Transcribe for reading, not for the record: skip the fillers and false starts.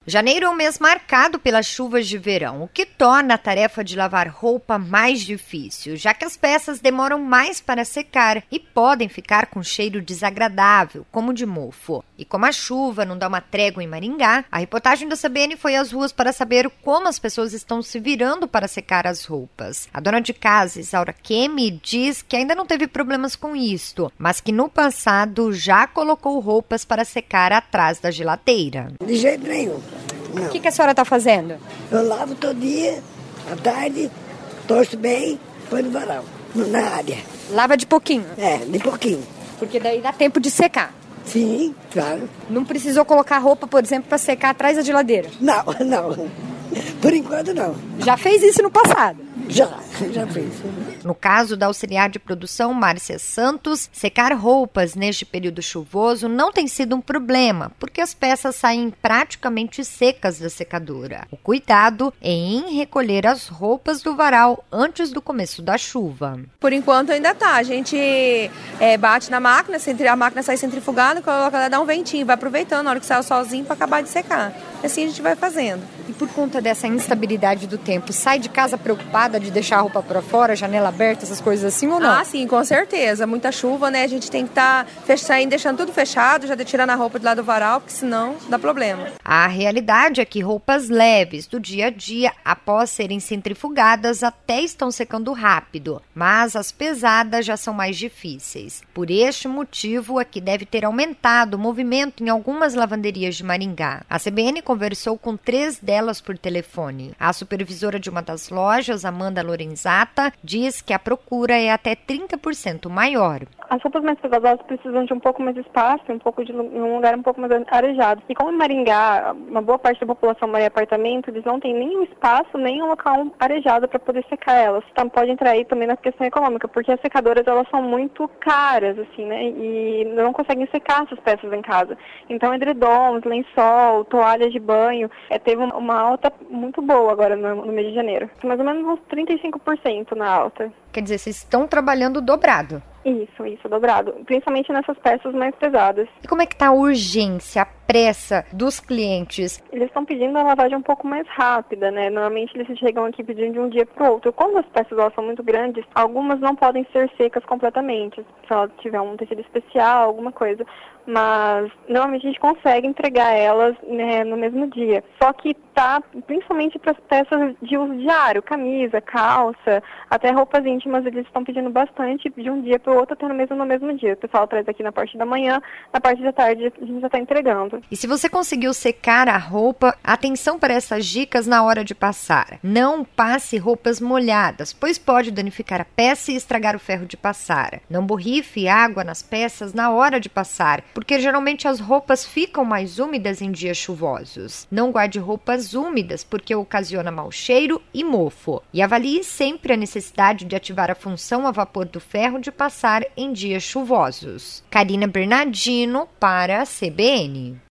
Janeiro é um mês marcado pelas chuvas de verão, o que torna a tarefa de lavar roupa mais difícil, já que as peças demoram mais para secar e podem ficar com cheiro desagradável, como de mofo. E como a chuva não dá uma trégua em Maringá, a reportagem da CBN foi às ruas para saber como as pessoas estão se virando para secar as roupas. A dona de casa, Isaura Kemi, diz que ainda não teve problemas com isto, mas que no passado já colocou roupas para secar atrás da geladeira. De jeito nenhum. O que a senhora está fazendo? Eu lavo todo dia, à tarde, torço bem, põe no varal, na área. Lava de pouquinho? De pouquinho. Porque daí dá tempo de secar. Sim, claro. Não precisou colocar roupa, por exemplo, para secar atrás da geladeira? Não. Por enquanto não. Já fez isso no passado? Já fiz. No caso da auxiliar de produção Márcia Santos, secar roupas neste período chuvoso não tem sido um problema, porque as peças saem praticamente secas da secadora. O cuidado é em recolher as roupas do varal antes do começo da chuva. Por enquanto ainda tá. A gente bate na máquina, a máquina sai centrifugada, coloca ela, dá um ventinho, vai aproveitando na hora que sai o solzinho para acabar de secar. Assim a gente vai fazendo. E por conta dessa instabilidade do tempo, sai de casa preocupada de deixar a roupa para fora, janela aberta, essas coisas assim ou não? Ah, sim, com certeza. Muita chuva, né? A gente tem que estar deixando tudo fechado, já tirando a roupa de lá do varal, porque senão dá problema. A realidade é que roupas leves do dia a dia, após serem centrifugadas, até estão secando rápido, mas as pesadas já são mais difíceis. Por este motivo é que deve ter aumentado o movimento em algumas lavanderias de Maringá. A CBN conversou com 3 delas por telefone. A supervisora de uma das lojas, Amanda Lorenzata, diz que a procura é até 30% maior. As roupas mais pesadas precisam de um pouco mais de espaço, um lugar um pouco mais arejado. E como em Maringá, uma boa parte da população mora em apartamento, eles não têm nenhum espaço, nem um local arejado para poder secar elas. Então pode entrar aí também na questão econômica, porque as secadoras elas são muito caras, assim, né? E não conseguem secar essas peças em casa. Então edredons, lençol, toalhas de banho, teve uma alta muito boa agora no mês de janeiro. Mais ou menos uns 35% na alta. Quer dizer, vocês estão trabalhando dobrado. Isso, dobrado. Principalmente nessas peças mais pesadas. E como é que tá a urgência, a pressa dos clientes? Eles estão pedindo a lavagem um pouco mais rápida, né? Normalmente eles chegam aqui pedindo de um dia para o outro. Quando as peças elas são muito grandes, algumas não podem ser secas completamente. Se ela tiver um tecido especial, alguma coisa. Mas normalmente a gente consegue entregar elas, né, no mesmo dia. Só que tá principalmente para as peças de uso diário, camisa, calça, até roupas íntimas, eles estão pedindo bastante de um dia para o outro, até no mesmo dia. O pessoal traz aqui na parte da manhã, na parte da tarde a gente já está entregando. E se você conseguiu secar a roupa, atenção para essas dicas na hora de passar. Não passe roupas molhadas, pois pode danificar a peça e estragar o ferro de passar. Não borrife água nas peças na hora de passar, porque geralmente as roupas ficam mais úmidas em dias chuvosos. Não guarde roupas úmidas, porque ocasiona mau cheiro e mofo. E avalie sempre a necessidade de ativar a função a vapor do ferro de passar em dias chuvosos. Karina Bernardino para a CBN.